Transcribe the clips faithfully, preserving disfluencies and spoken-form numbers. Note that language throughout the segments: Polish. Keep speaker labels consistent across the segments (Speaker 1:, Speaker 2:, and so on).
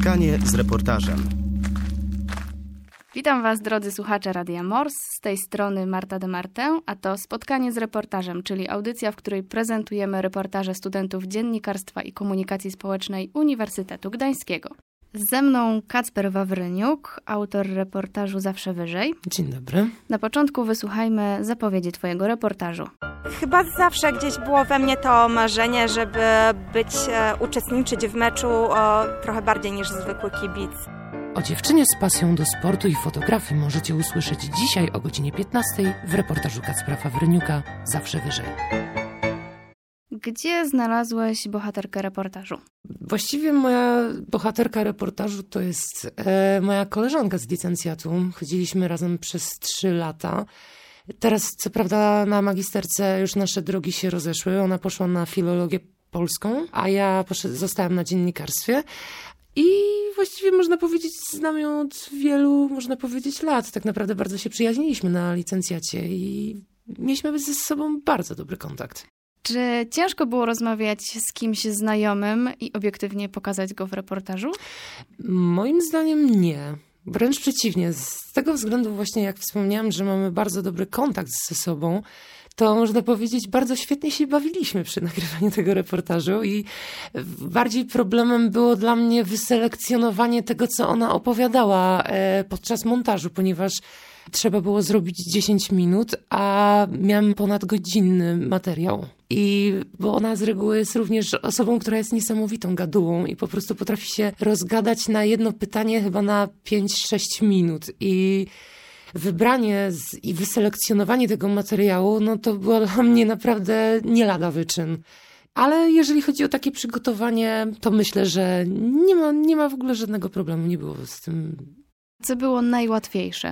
Speaker 1: Spotkanie z reportażem.
Speaker 2: Witam Was, drodzy słuchacze Radia Mors, z tej strony Marta de Martę, a to Spotkanie z reportażem, czyli audycja, w której prezentujemy reportaże studentów Dziennikarstwa i Komunikacji Społecznej Uniwersytetu Gdańskiego. Ze mną Kacper Wawryniuk, autor reportażu Zawsze Wyżej.
Speaker 3: Dzień dobry.
Speaker 2: Na początku wysłuchajmy zapowiedzi Twojego reportażu.
Speaker 4: Chyba zawsze gdzieś było we mnie to marzenie, żeby być, uczestniczyć w meczu o, trochę bardziej niż zwykły kibic.
Speaker 3: O dziewczynie z pasją do sportu i fotografii możecie usłyszeć dzisiaj o godzinie piętnastej w reportażu Kacpra Wawryniuka Zawsze Wyżej.
Speaker 2: Gdzie znalazłeś bohaterkę reportażu?
Speaker 3: Właściwie moja bohaterka reportażu to jest e, moja koleżanka z licencjatu. Chodziliśmy razem przez trzy lata. Teraz co prawda na magisterce już nasze drogi się rozeszły. Ona poszła na filologię polską, a ja poszedł, zostałam na dziennikarstwie. I właściwie można powiedzieć, znam ją od wielu, można powiedzieć, lat. Tak naprawdę bardzo się przyjaźniliśmy na licencjacie i mieliśmy ze sobą bardzo dobry kontakt.
Speaker 2: Czy ciężko było rozmawiać z kimś znajomym i obiektywnie pokazać go w reportażu?
Speaker 3: Moim zdaniem nie. Wręcz przeciwnie. Z tego względu właśnie, jak wspomniałam, że mamy bardzo dobry kontakt ze sobą, to można powiedzieć, bardzo świetnie się bawiliśmy przy nagrywaniu tego reportażu i bardziej problemem było dla mnie wyselekcjonowanie tego, co ona opowiadała podczas montażu, ponieważ trzeba było zrobić dziesięć minut, a miałam ponadgodzinny materiał. I bo ona z reguły jest również osobą, która jest niesamowitą gadułą i po prostu potrafi się rozgadać na jedno pytanie chyba na pięć sześć minut. I wybranie z, i wyselekcjonowanie tego materiału, no to było dla mnie naprawdę nie lada wyczyn. Ale jeżeli chodzi o takie przygotowanie, to myślę, że nie ma, nie ma w ogóle żadnego problemu, nie było z tym.
Speaker 2: Co było najłatwiejsze?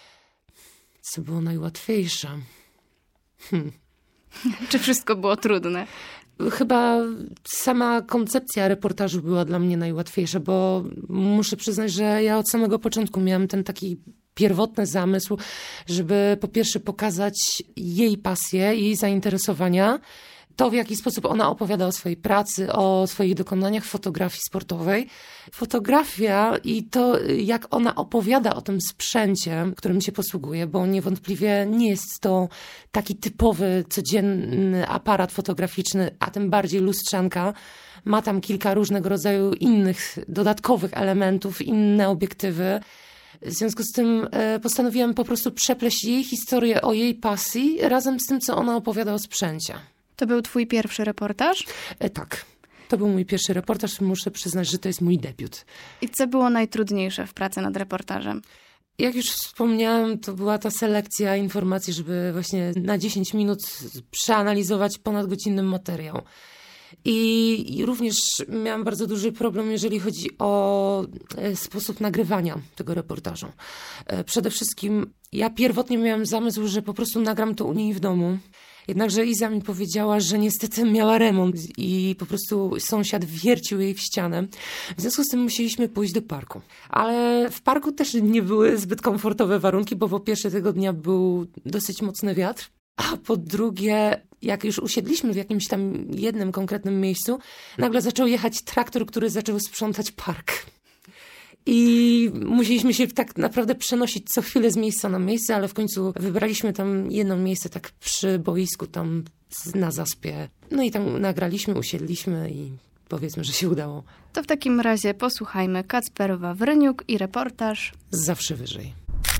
Speaker 3: Co było najłatwiejsze? Hmm.
Speaker 2: Czy wszystko było trudne?
Speaker 3: Chyba sama koncepcja reportażu była dla mnie najłatwiejsza, bo muszę przyznać, że ja od samego początku miałam ten taki pierwotny zamysł, żeby po pierwsze pokazać jej pasję, jej zainteresowania, to w jaki sposób ona opowiada o swojej pracy, o swoich dokonaniach fotografii sportowej. Fotografia i to, jak ona opowiada o tym sprzęcie, którym się posługuje, bo niewątpliwie nie jest to taki typowy, codzienny aparat fotograficzny, a tym bardziej lustrzanka. Ma tam kilka różnego rodzaju innych, dodatkowych elementów, inne obiektywy. W związku z tym postanowiłam po prostu przepleść jej historię o jej pasji razem z tym, co ona opowiada o sprzęcie.
Speaker 2: To był twój pierwszy reportaż?
Speaker 3: E, tak, to był mój pierwszy reportaż. Muszę przyznać, że to jest mój debiut.
Speaker 2: I co było najtrudniejsze w pracy nad reportażem?
Speaker 3: Jak już wspomniałam, to była ta selekcja informacji, żeby właśnie na dziesięć minut przeanalizować ponadgodzinny materiał. I, I również miałam bardzo duży problem, jeżeli chodzi o e, sposób nagrywania tego reportażu. E, przede wszystkim ja pierwotnie miałam zamysł, że po prostu nagram to u niej w domu. Jednakże Iza mi powiedziała, że niestety miała remont i po prostu sąsiad wiercił jej w ścianę. W związku z tym musieliśmy pójść do parku. Ale w parku też nie były zbyt komfortowe warunki, bo po pierwsze tego dnia był dosyć mocny wiatr, a po drugie, jak już usiedliśmy w jakimś tam jednym konkretnym miejscu, nagle zaczął jechać traktor, który zaczął sprzątać park. I musieliśmy się tak naprawdę przenosić co chwilę z miejsca na miejsce, ale w końcu wybraliśmy tam jedno miejsce tak przy boisku, tam na zaspie. No i tam nagraliśmy, usiedliśmy i powiedzmy, że się udało.
Speaker 2: To w takim razie posłuchajmy Kacper Wawryniuk i reportaż
Speaker 3: Zawsze Wyżej.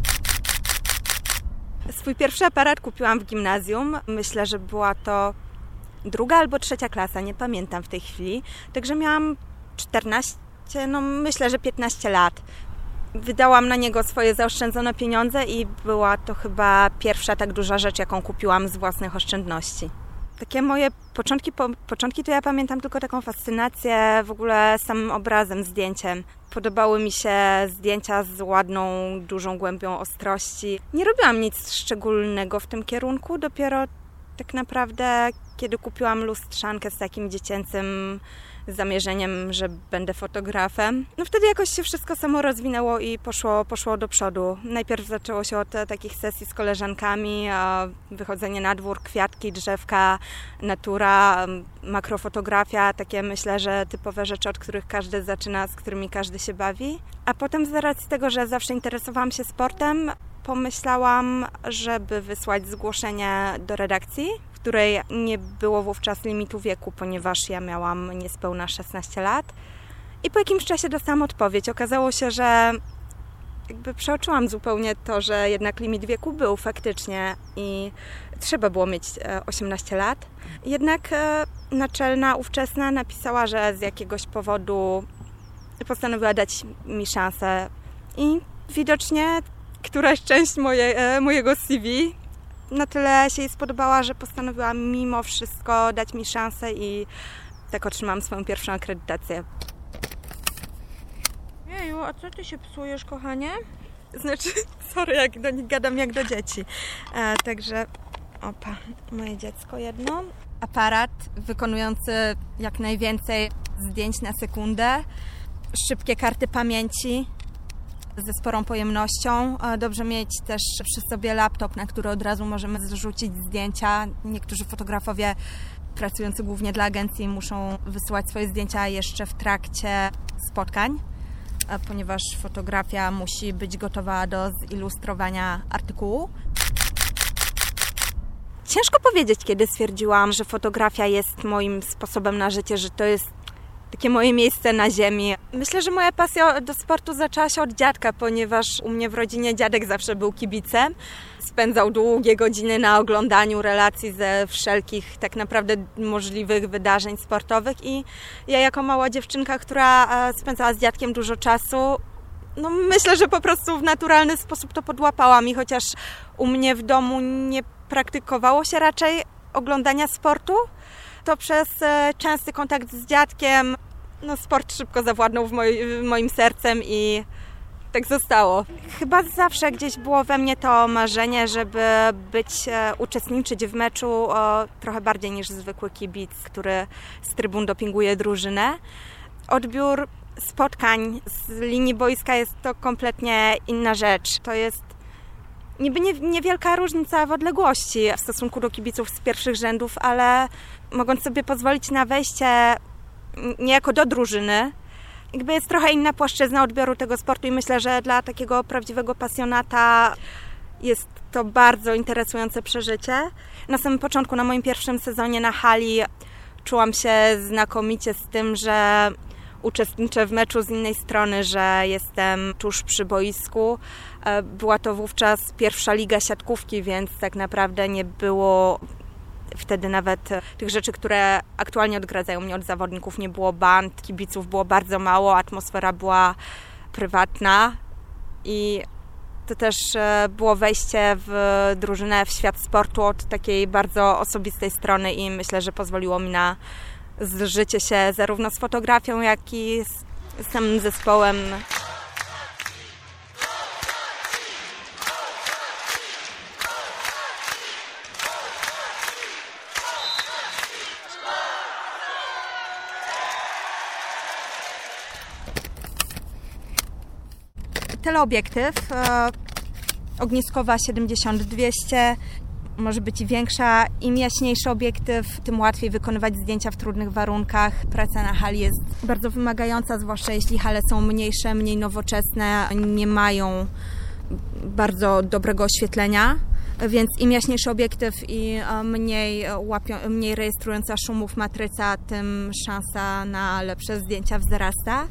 Speaker 4: Swój pierwszy aparat kupiłam w gimnazjum. Myślę, że była to druga albo trzecia klasa, nie pamiętam w tej chwili. Także miałam czternaście, no myślę, że piętnaście lat. Wydałam na niego swoje zaoszczędzone pieniądze i była to chyba pierwsza tak duża rzecz, jaką kupiłam z własnych oszczędności. Takie moje początki, po, początki to ja pamiętam tylko taką fascynację w ogóle samym obrazem, zdjęciem. Podobały mi się zdjęcia z ładną, dużą głębią ostrości. Nie robiłam nic szczególnego w tym kierunku, dopiero tak naprawdę, kiedy kupiłam lustrzankę z takim dziecięcym zamierzeniem, że będę fotografem, no wtedy jakoś się wszystko samo rozwinęło i poszło, poszło do przodu. Najpierw zaczęło się od takich sesji z koleżankami, wychodzenie na dwór, kwiatki, drzewka, natura, makrofotografia, takie myślę, że typowe rzeczy, od których każdy zaczyna, z którymi każdy się bawi. A potem z racji tego, że zawsze interesowałam się sportem, pomyślałam, żeby wysłać zgłoszenie do redakcji, w której nie było wówczas limitu wieku, ponieważ ja miałam niespełna szesnaście lat. I po jakimś czasie dostałam odpowiedź. Okazało się, że jakby przeoczyłam zupełnie to, że jednak limit wieku był faktycznie i trzeba było mieć osiemnaście lat. Jednak naczelna ówczesna napisała, że z jakiegoś powodu postanowiła dać mi szansę i widocznie któraś część moje, mojego C V na tyle się jej spodobała, że postanowiła mimo wszystko dać mi szansę i tak otrzymałam swoją pierwszą akredytację. Jeju, a co ty się psujesz, kochanie? Znaczy, sorry, jak do nich gadam jak do dzieci. E, także, opa, moje dziecko jedno. Aparat wykonujący jak najwięcej zdjęć na sekundę. Szybkie karty pamięci ze sporą pojemnością. Dobrze mieć też przy sobie laptop, na który od razu możemy zrzucić zdjęcia. Niektórzy fotografowie pracujący głównie dla agencji muszą wysyłać swoje zdjęcia jeszcze w trakcie spotkań, ponieważ fotografia musi być gotowa do zilustrowania artykułu. Ciężko powiedzieć, kiedy stwierdziłam, że fotografia jest moim sposobem na życie, że to jest takie moje miejsce na ziemi. Myślę, że moja pasja do sportu zaczęła się od dziadka, ponieważ u mnie w rodzinie dziadek zawsze był kibicem. Spędzał długie godziny na oglądaniu relacji ze wszelkich tak naprawdę możliwych wydarzeń sportowych i ja jako mała dziewczynka, która spędzała z dziadkiem dużo czasu, no myślę, że po prostu w naturalny sposób to podłapałam i chociaż u mnie w domu nie praktykowało się raczej oglądania sportu, to przez częsty kontakt z dziadkiem no sport szybko zawładnął w, moj, w moim sercem i tak zostało. Chyba zawsze gdzieś było we mnie to marzenie, żeby być, uczestniczyć w meczu o, trochę bardziej niż zwykły kibic, który z trybun dopinguje drużynę. Odbiór spotkań z linii boiska jest to kompletnie inna rzecz. To jest niby nie, niewielka różnica w odległości w stosunku do kibiców z pierwszych rzędów, ale mogąc sobie pozwolić na wejście niejako do drużyny, jakby jest trochę inna płaszczyzna odbioru tego sportu i myślę, że dla takiego prawdziwego pasjonata jest to bardzo interesujące przeżycie. Na samym początku, na moim pierwszym sezonie na hali czułam się znakomicie z tym, że uczestniczę w meczu z innej strony, że jestem tuż przy boisku. Była to wówczas pierwsza liga siatkówki, więc tak naprawdę nie było wtedy nawet tych rzeczy, które aktualnie odgradzają mnie od zawodników. Nie było band, kibiców było bardzo mało, atmosfera była prywatna i to też było wejście w drużynę, w świat sportu od takiej bardzo osobistej strony i myślę, że pozwoliło mi na zżycie się zarówno z fotografią, jak i z samym zespołem. Teleobiektyw, e, ogniskowa siedemdziesiąt dwieście, może być i większa. Im jaśniejszy obiektyw, tym łatwiej wykonywać zdjęcia w trudnych warunkach. Praca na hali jest bardzo wymagająca, zwłaszcza jeśli hale są mniejsze, mniej nowoczesne, nie mają bardzo dobrego oświetlenia. Więc im jaśniejszy obiektyw i mniej, łapią, mniej rejestrująca szumów matryca, tym szansa na lepsze zdjęcia wzrasta.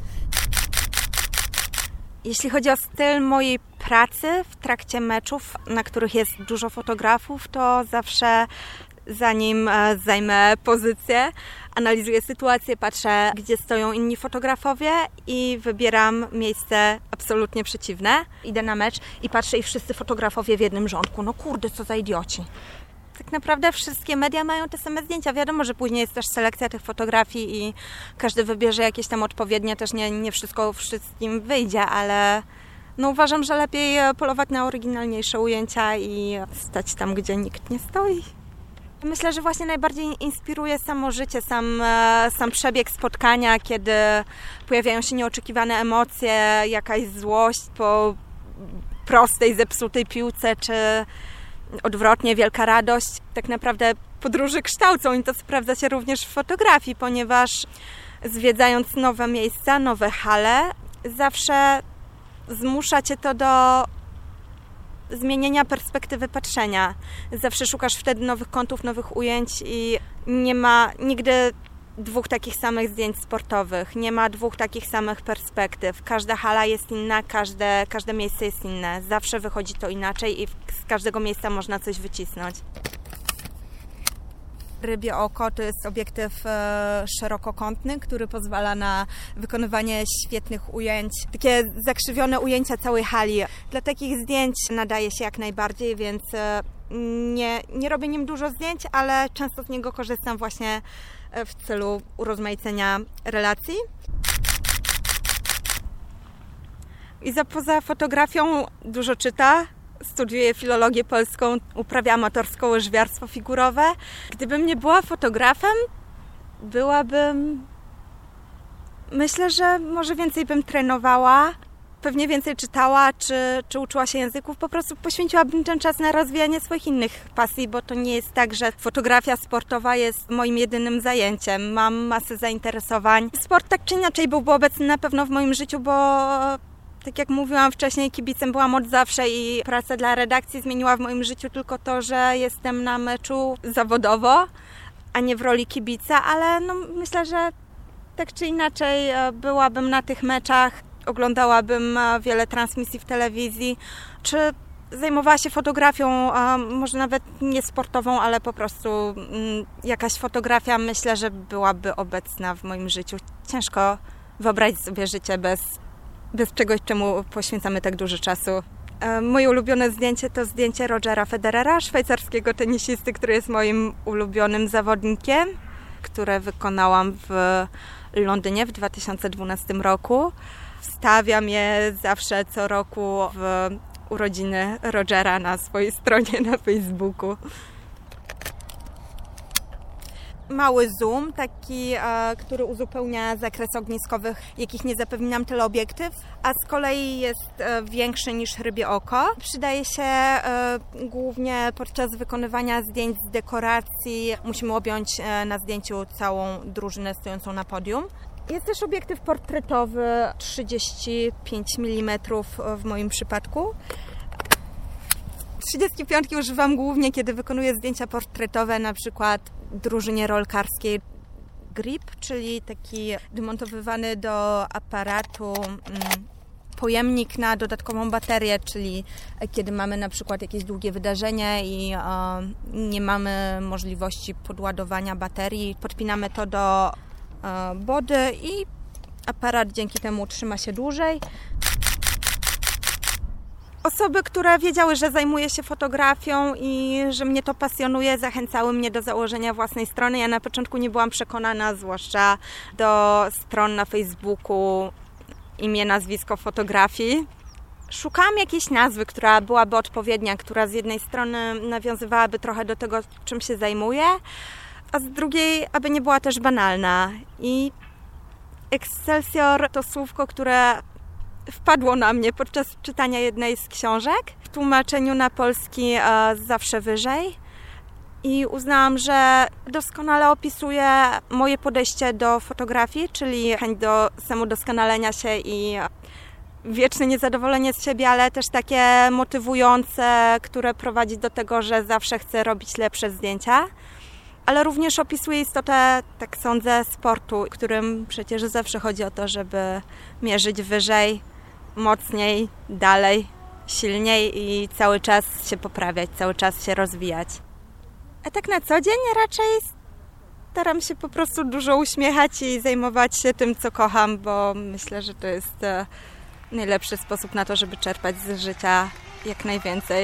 Speaker 4: Jeśli chodzi o styl mojej pracy w trakcie meczów, na których jest dużo fotografów, to zawsze zanim zajmę pozycję, analizuję sytuację, patrzę, gdzie stoją inni fotografowie i wybieram miejsce absolutnie przeciwne. Idę na mecz i patrzę i wszyscy fotografowie w jednym rządku. No kurde, co za idioci. Tak naprawdę wszystkie media mają te same zdjęcia. Wiadomo, że później jest też selekcja tych fotografii i każdy wybierze jakieś tam odpowiednie, też nie, nie wszystko wszystkim wyjdzie, ale no uważam, że lepiej polować na oryginalniejsze ujęcia i stać tam, gdzie nikt nie stoi. Myślę, że właśnie najbardziej inspiruje samo życie, sam, sam przebieg spotkania, kiedy pojawiają się nieoczekiwane emocje, jakaś złość po prostej, zepsutej piłce, czy odwrotnie, wielka radość. Tak naprawdę podróże kształcą i to sprawdza się również w fotografii, ponieważ zwiedzając nowe miejsca, nowe hale, zawsze zmusza cię to do zmienienia perspektywy patrzenia. Zawsze szukasz wtedy nowych kątów, nowych ujęć i nie ma nigdy dwóch takich samych zdjęć sportowych, nie ma dwóch takich samych perspektyw. Każda hala jest inna, każde, każde miejsce jest inne. Zawsze wychodzi to inaczej i z każdego miejsca można coś wycisnąć. Rybie oko to jest obiektyw e, szerokokątny, który pozwala na wykonywanie świetnych ujęć, takie zakrzywione ujęcia całej hali. Dla takich zdjęć nadaje się jak najbardziej, więc e, nie, nie robię nim dużo zdjęć, ale często z niego korzystam właśnie w celu urozmaicenia relacji. Iza poza fotografią dużo czyta. Studiuję filologię polską, uprawia amatorską łyżwiarstwo figurowe. Gdybym nie była fotografem, byłabym... Myślę, że może więcej bym trenowała, pewnie więcej czytała, czy, czy uczyła się języków. Po prostu poświęciłabym ten czas na rozwijanie swoich innych pasji, bo to nie jest tak, że fotografia sportowa jest moim jedynym zajęciem. Mam masę zainteresowań. Sport tak czy inaczej byłby obecny na pewno w moim życiu, bo... Tak jak mówiłam wcześniej, kibicem byłam od zawsze i praca dla redakcji zmieniła w moim życiu tylko to, że jestem na meczu zawodowo, a nie w roli kibica, ale no myślę, że tak czy inaczej byłabym na tych meczach, oglądałabym wiele transmisji w telewizji, czy zajmowała się fotografią, może nawet nie sportową, ale po prostu jakaś fotografia, myślę, że byłaby obecna w moim życiu. Ciężko wyobrazić sobie życie bez bez czegoś, czemu poświęcamy tak dużo czasu. Moje ulubione zdjęcie to zdjęcie Rogera Federera, szwajcarskiego tenisisty, który jest moim ulubionym zawodnikiem, które wykonałam w Londynie w dwa tysiące dwunastym roku. Wstawiam je zawsze co roku w urodziny Rogera na swojej stronie na Facebooku. Mały zoom, taki, e, który uzupełnia zakres ogniskowych, jakich nie zapewni nam teleobiektyw, a z kolei jest e, większy niż rybie oko. Przydaje się e, głównie podczas wykonywania zdjęć z dekoracji. Musimy objąć e, na zdjęciu całą drużynę stojącą na podium. Jest też obiektyw portretowy trzydzieści pięć milimetrów w moim przypadku. trzydziestki piątki używam głównie, kiedy wykonuję zdjęcia portretowe, na przykład drużynie rolkarskiej. Grip, czyli taki demontowywany do aparatu mm, pojemnik na dodatkową baterię, czyli kiedy mamy na przykład jakieś długie wydarzenie i e, nie mamy możliwości podładowania baterii, podpinamy to do e, body i aparat dzięki temu trzyma się dłużej. Osoby, które wiedziały, że zajmuję się fotografią i że mnie to pasjonuje, zachęcały mnie do założenia własnej strony. Ja na początku nie byłam przekonana, zwłaszcza do stron na Facebooku, imię, nazwisko fotografii. Szukałam jakiejś nazwy, która byłaby odpowiednia, która z jednej strony nawiązywałaby trochę do tego, czym się zajmuję, a z drugiej, aby nie była też banalna. I Excelsior to słówko, które wpadło na mnie podczas czytania jednej z książek. W tłumaczeniu na polski e, zawsze wyżej. I uznałam, że doskonale opisuje moje podejście do fotografii, czyli chęć do samodoskonalenia się i wieczne niezadowolenie z siebie, ale też takie motywujące, które prowadzi do tego, że zawsze chcę robić lepsze zdjęcia. Ale również opisuje istotę, tak sądzę, sportu, w którym przecież zawsze chodzi o to, żeby mierzyć wyżej, mocniej, dalej, silniej i cały czas się poprawiać, cały czas się rozwijać. A tak na co dzień raczej staram się po prostu dużo uśmiechać i zajmować się tym, co kocham, bo myślę, że to jest najlepszy sposób na to, żeby czerpać z życia jak najwięcej.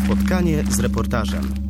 Speaker 1: Spotkanie z reportażem.